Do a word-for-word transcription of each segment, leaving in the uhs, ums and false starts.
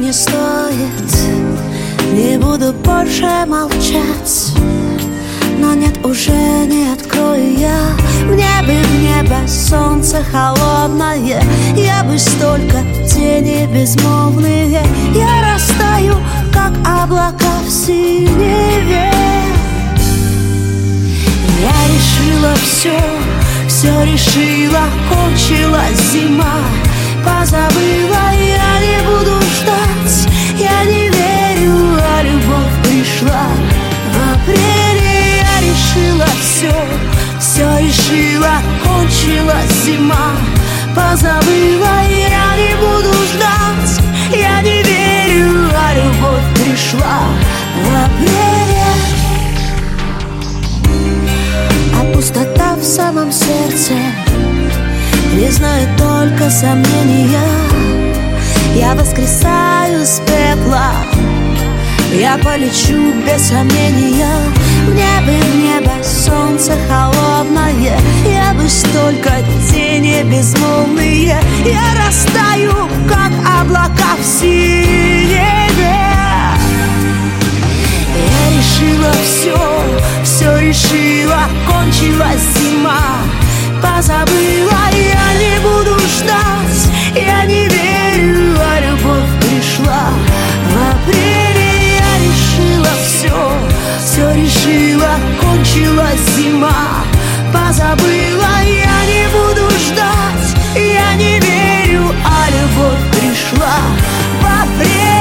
не стоит, не буду больше молчать. Но нет, уже не открою я в небе, в небо солнце холодное. Я бы столько тени безмолвные, я растаю, как облака в синеве. Я решила все, все решила, кончилась зима. Позабыла, я не буду ждать, я не верю, а любовь пришла в апреле. Я решила все, все решила, кончилась зима. Позабыла, я не буду ждать, я не верю, а любовь пришла в апреле. А пустота в самом сердце не знаю, только сомнения. Я воскресаю с пепла, я полечу без сомнения. В небо, в небо солнце холодное, я бы столько тени безмолвные. Я растаю, как облака в синеве. Я решила все, все решила, кончилась зима. Позабыла, я не буду ждать, я не верю, а любовь пришла в апреле. Я решила все, все решила, кончилась зима. Позабыла, я не буду ждать, я не верю, а любовь пришла в апреле.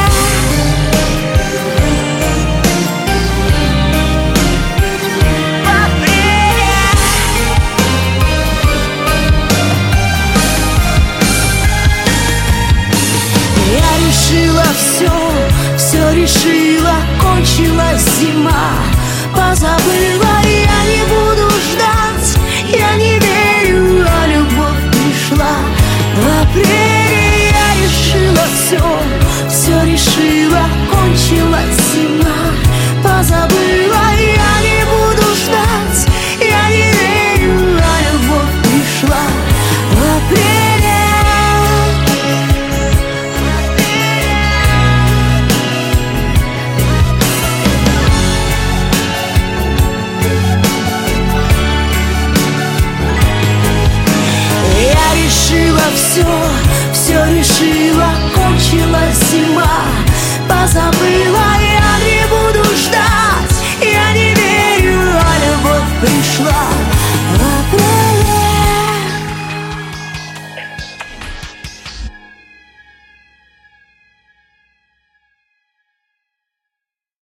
Решила все, все решила, кончилась зима. Позабыла, я не буду ждать, я не верю, а любовь пришла в апреле. Я решила все, все решила, кончилась зима. Позабыла, я не буду ждать, я не верю, а любовь пришла в апреле. Решила все, все решила, кончилась зима. Позабыла,